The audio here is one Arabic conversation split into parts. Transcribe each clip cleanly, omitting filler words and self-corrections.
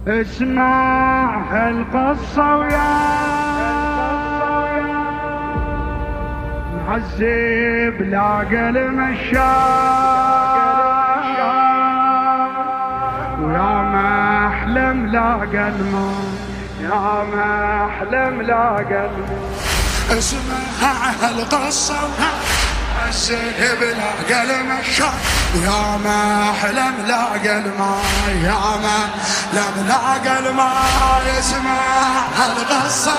اسمع هالقصة ويا معذب لاقى المشاء ويا محلم لاقى الموت، يا محلم لاقى الموت. اسمع هالقصة معذب لاقى المشاء يا محلم لاقى الماء، يا محلم لاقى الماء. اسمع هالقصة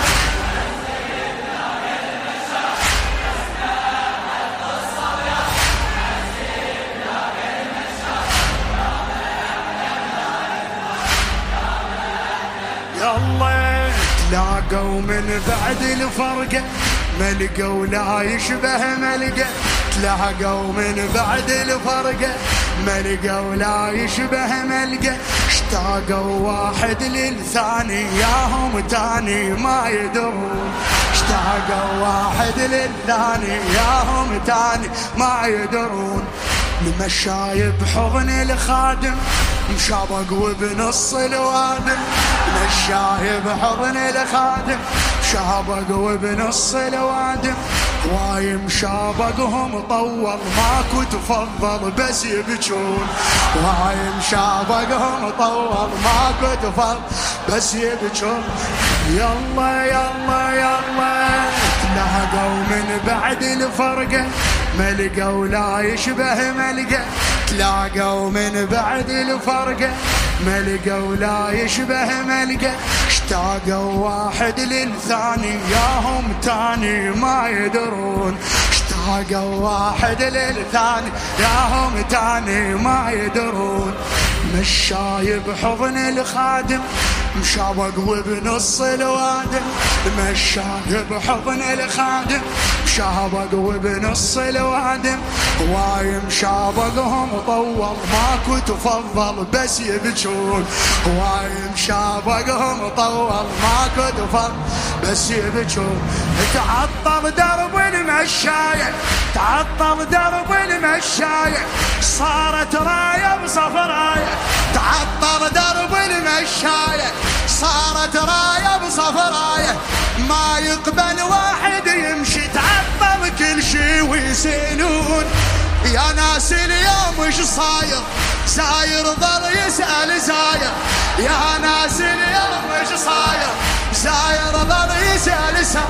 يلا تلاقوا من بعد الفرقة ما لقوا لا يشبه ما لقى، تلاقوا من بعد الفرقة ما لقوا لا يشبه ما لقى، اشتاقوا واحد للثاني ياهم تاني ما يدرون، اشتاقوا واحد للثاني ياهم تاني ما يدرون. المشاي بحضن الخادم مشابق وبنص الوادم، المشاي بحضن الخادم مشابق وبنص الوادم، هواي مشابقهم طول ماكو تفضل بس يبجون، هواي مشابقهم طول ماكو تفضل بس يبجون. يلا يلا يلا تلاقوا من بعد الفرقة ما لقوا لا يشبه ما لقى، تلاقوا من بعد الفرقة ما لقوا لا يشبه ما لقى، اشتاقوا واحد للثاني ياهم تاني ما يدرون، اشتاقوا واحد للثاني ياهم تاني ما يدرون. مشاي بحضن الخادم مشابق وبنص الوادم، مشاي بحضن الخادم مشابق وبنص الوادم، هواي مشابقهم طول ماكو تفضل بس يبجون، هواي مشابقهم طول ماكو تفضل بس يبجون. تعطل درب المشاية، تعطل درب المشاية صارت راية بصفراية، تعطل درب المشاية صارت راية بصفراية، ما يقبل واحد يمشي تعطل كل شي ويسألون. يا ناس اليوم وش صاير زاير ظل يسأل زاير، يا ناس اليوم وش صاير زاير ظل يسأل زاير،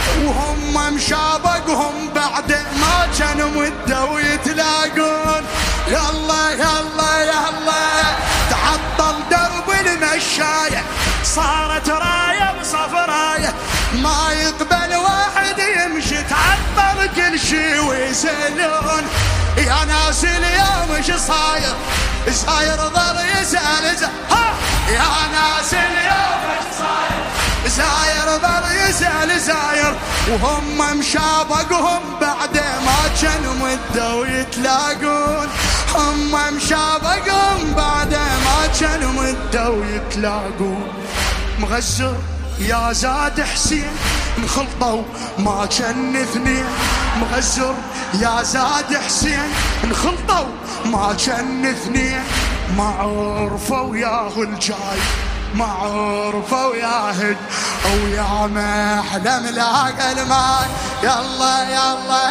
وهم مشابقهم بعد ما كانوا مدوا يتلاقون. يلا يلا يلا تعطل درب المشاية صارت راية بصفراية، ما يقبل واحد يمشي تعطل كل شي ويسألون. يا ناس اليوم وش صاير زاير ظل يسأل زاير، يا ناس اليوم وش صاير زاير ظل يسأل زاير، وهم مشابقهم بعد ما كانوا مدوا يتلاقون، هم مشابقهم بعد ما كانوا مدوا يتلاقون. مغزر يا زاد حسين انخلطوا ما كان اثنين، مغزر يا زاد حسين انخلطوا ما كان اثنين، ما عرفوا ياه الجاي ما عرفوا ياهد او يا محلم لاقى الماي. يلا يلا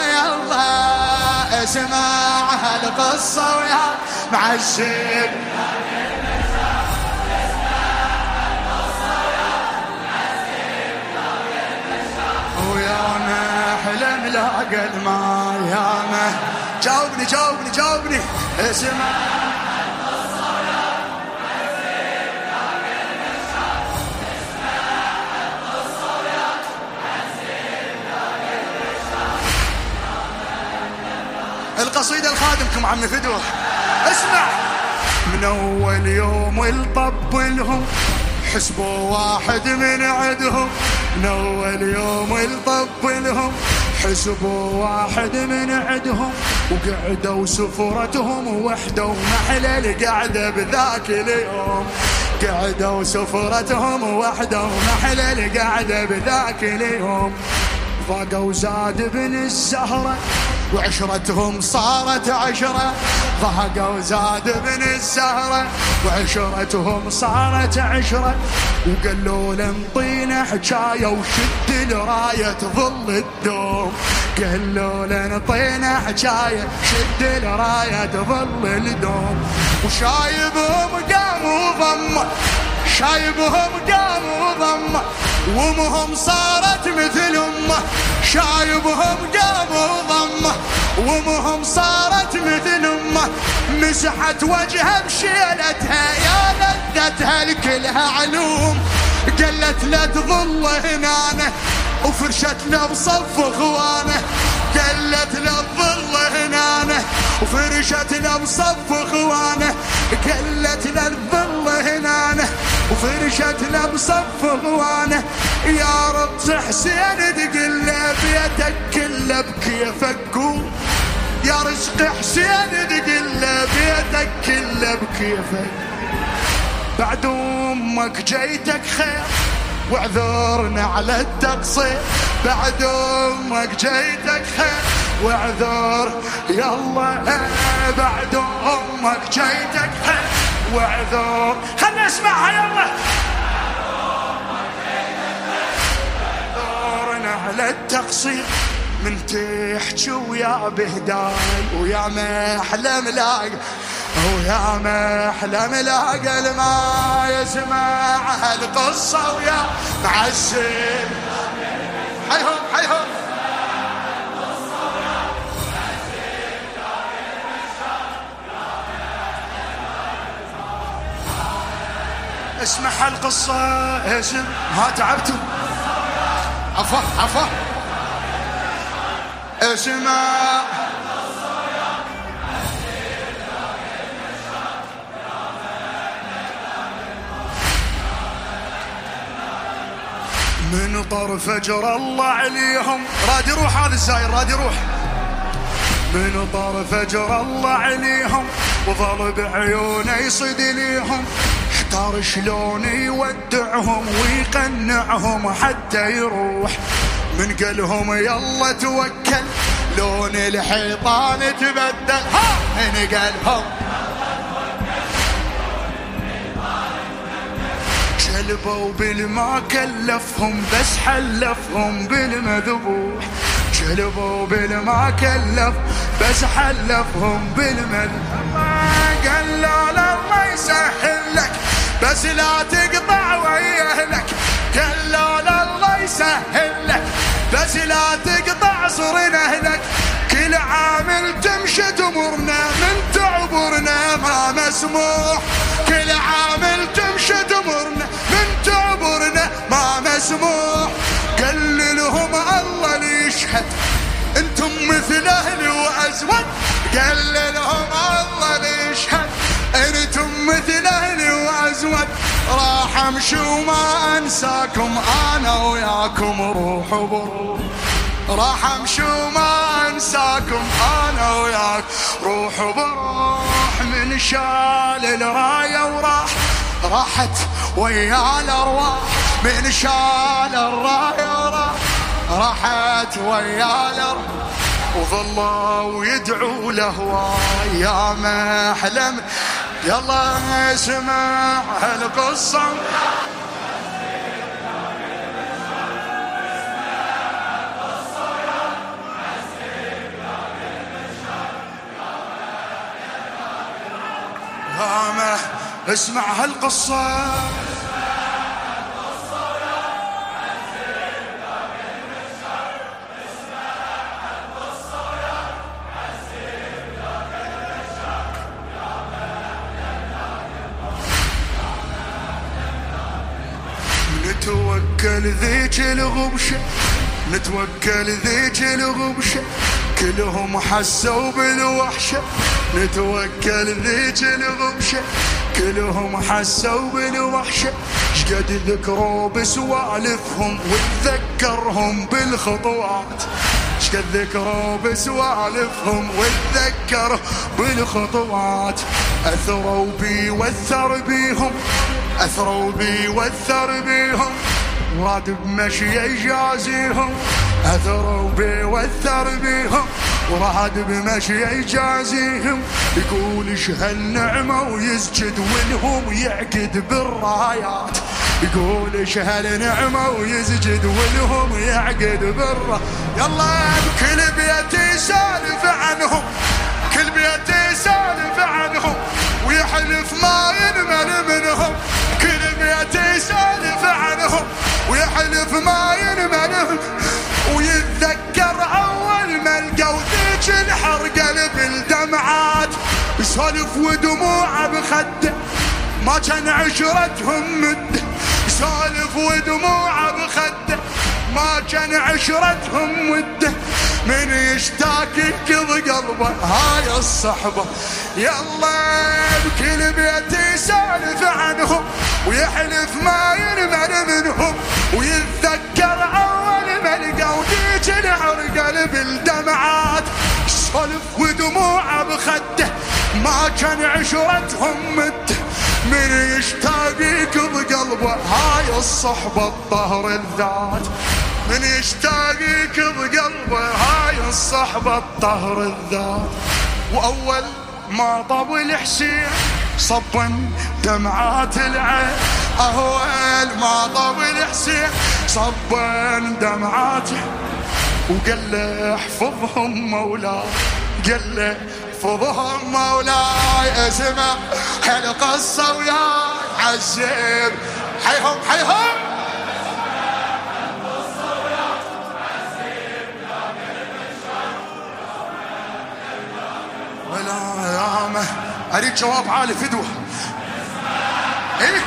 يلا اسمع هالقصة ويا معذب ويا محلم لاقى الماي، يا مه جاوبني جاوبني جاوبني. اسمع القصيدة الخادمكم عمي فدوة. اسمع من اول يوم الطب لهم حسبوا واحد من عدهم، من اول يوم الطب لهم حسبوا واحد من عدهم، وقعدوا سفرتهم وحده ومحلى القعدة بذاك اليوم، قعدوا سفرتهم وحده ومحلى القعدة بذاك اليوم. ضاقوا زاد بن الزهرة وعشرتهم صارت عشرة، ضحكوا زاد ابن الزهرة. وعشرتهم صارت عشرة، وقالوا له انطينا حجاية وشد الراية تظل الدوم. قالوا له انطينا حجاية شد الراية تظل الدوم. وشايبهم قاموا ضمه، شايبهم قاموا ضمه، وامهم صارت مثل امه. شايبهم قاموا ضمه، وامهم صارت مثل امه. مسحت وجهها بشيلتها يا لذتها لكلها علوم. قالت لا تظل هنانه وفرشت له بصف اخوانه. قالت لا تظل هنانه وفرشت له بصف اخوانه. قالت لا تظل هنانه وفرشت له بصف اخوانه. يا رب حسين تقل بيتك كله بكيفك قوم. يا رزق حسين تقل بيتك كله بكيفك. بعد امك جيتك خير واعذرنا على التقصير. بعد امك جيتك خير واعذر يلا. بعد امك جيتك خير واعذر. خلنا نسمعها يلا. اعذرنا على التقصير من تحكي ويا بهداي ويا محلى ملاقي ويا محلى ملاقي ما يسمع هالقصة ويا معسل. حيهم حيهم اسمع هالقصة. اسم ها تعبتوا عفا عفا. اسمع من طرف فجر الله عليهم. راد يروح هذا الزاير راد يروح. من طرف فجر الله عليهم وظل بعيونه يصيد ليهم. احتار شلون يودعهم ويقنعهم حتى يروح. من قالهم يلا توكل لون الحيطان تبدل. ها من قالهم شلبوا بالما كلفهم بس حلفهم بالمذبوح. شلبوا بالما كلف بس حلفهم بالمذبوح. قال له الله يسهل لك بس لا تقطع ويا اهلك. قال له الله يسهل لك بس لا تقطع صرنا اهلك. كل عامل تمشي تمرنا من تعبرنا ما مسموح. كل عامل تمشي تمرنا من تعبرنا ما مسموح. قال لهم الله ليشهد انتم مثل اهلي وازود. قال لهم الله ليشهد انتم مثل اهلي وازود. راح امشي وما انساكم انا وياكم روح وبروح. راح امشي وما انساكم انا وياك روح وبروح. من شال الرايه وراح راحت ويا الارواح. من شال الرايه وراح راحت ويا الارواح. وظلوا يدعوا له يا محلم. يلا اسمع هالقصة. اسمع هالقصة. نتوكل ذيك الغبشة نتوكل ذيك الغبشة كلهم حسوا بالوحشة. نتوكل ذيك الغبشة كلهم حسوا بالوحشة. شقد ذكروا بسوالفهم وتذكرهم بالخطوات. شقد ذكروا بسوالفهم وتذكروا بالخطوات. أثروا بي وأثر بيهم أثروا بي وأثر بيهم. وراد بمشي يجازيهم. أثروا بي وأثر بيهم وراد بمشي يجازيهم يقول ايش هالنعمة ويسجد ولهم يعقد بالرايات. يقول ايش هالنعمة ويسجد ولهم يعقد بالرايات. يلا كل بيت يسالف عنهم، كل بيت يسالف عنهم ويحلف ما ينمل منهم. كل بيت يسالف عنهم ويحلف ما ينمل، ويتذكر اول ما لقوا ذيك الحرقة بالدمعات. يسولف ودموعه بخده ما كان عشرتهم مده. يسولف ودموعه بخده ما كان عشرتهم مده. من يشتاق ينقض قلبه هاي الصحبة. يلا بكل بيت يسالف عنهم ويحلف ما ينمل منهم، ويتذكر اول ما لقوا ذيك الحرقة بالدمعات. يسولف ودموعه بخده ما كان عشرتهم مده. من يشتاق ينقض قلبه هاي الصحبة الطهر الذات. من يشتاق ينقض قلبه هاي الصحبة الطهر الذات. واول ما طب الحسين صبا دمعات العين. اول ما طب الحسين صبا دمعات، وقال له احفظهم مولاي، قال له احفظهم مولاي. اسمع هالقصة وياي عالزين حيهم حيهم. ولا يامه اريد جواب عالي فدوه. ايه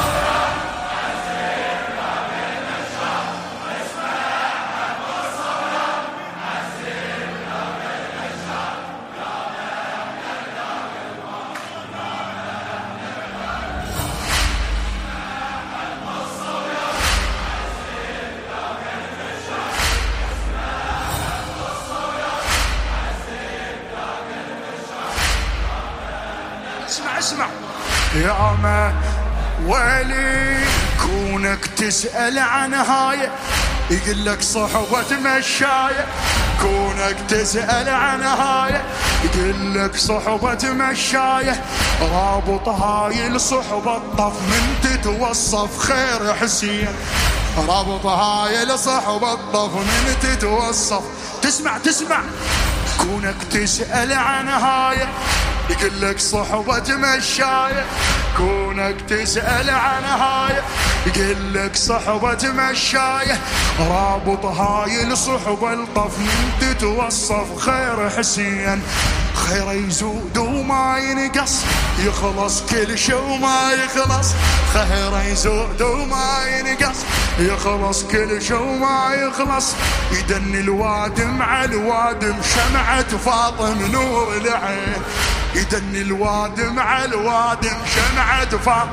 اسمع يا ما ولي كونك تسأل عن هاي يقول لك صحبة مشاية. كونك تسأل عن هاي يقول لك صحبة مشاية. رابط هاي الصحبة الطف من تتوصف خير حسين. رابط هاي الصحبة الطف من تتوصف. تسمع كونك تسأل عن هاي يقول لك صحبة مشاية. كونك تسأل عن هاي يقول لك صحبة مشاية. رابط هاي الصحبة الطف من تتوصف خير حسين. خير يزود وما ينقص يخلص كل شي وما يخلص. خير يزود وما ينقص يخلص كل شي وما يخلص. يدني الوادم على الوادم شمعة فاطم نور العين. يدني الوادم على الوادم شمعة فاطم.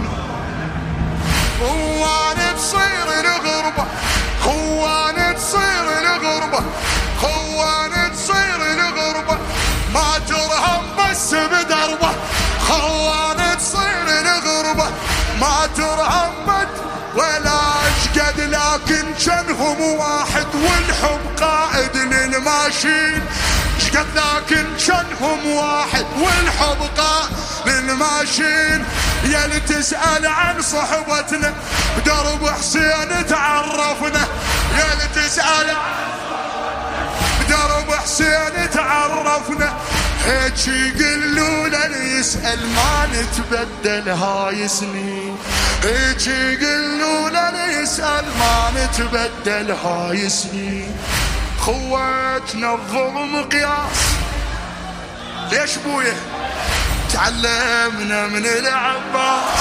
خوان تصير الغربة، خوان تصير الغربة، خوان تصير الغربة ما ترهم بس بدربه. خوان تصير الغربة ما ترهم ولا اشقد لكن جنهم واحد والحب قائد للماشين. اشقد لكن جنهم واحد والحب قائد للماشين. يا اللي تسأل عن صحبتنا بدرب حسين تعرفنا. يا اللي تسأل عن بدرب حسين تعرفنا. هيك يقولوا لن يسأل ما نتبدل هاي سنين. هيك يقولوا لن يسأل ما نتبدل هاي سنين. خواتنا الظلم قياس. ليش بويه تعلمنا من العباس.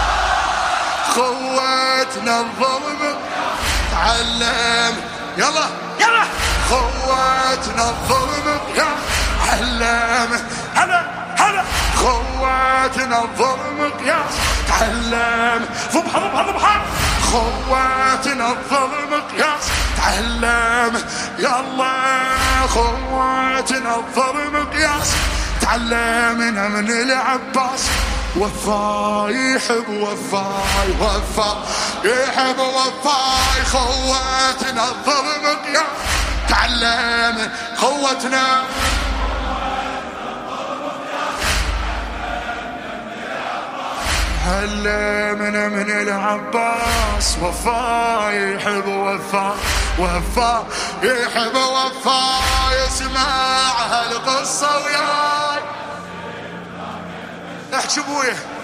خواتنا الظلم تعلم يلا يلا. خواتنا الظلم قياس تعلم هلا هلا. خواتنا الظلم قياس تعلم ضبحة. خواتنا الظلم قياس تعلم يلا. خواتنا الظلم قياس تعلمنا من العباس. وفاي يحب وفاي وفاي يحب وفاي. خواتنا الظلم قياس تعلم خوتنا. علمنا من العباس وفا يحب وفا، وفا يحب وفا. يسمع هالقصة وياي احكي بويه.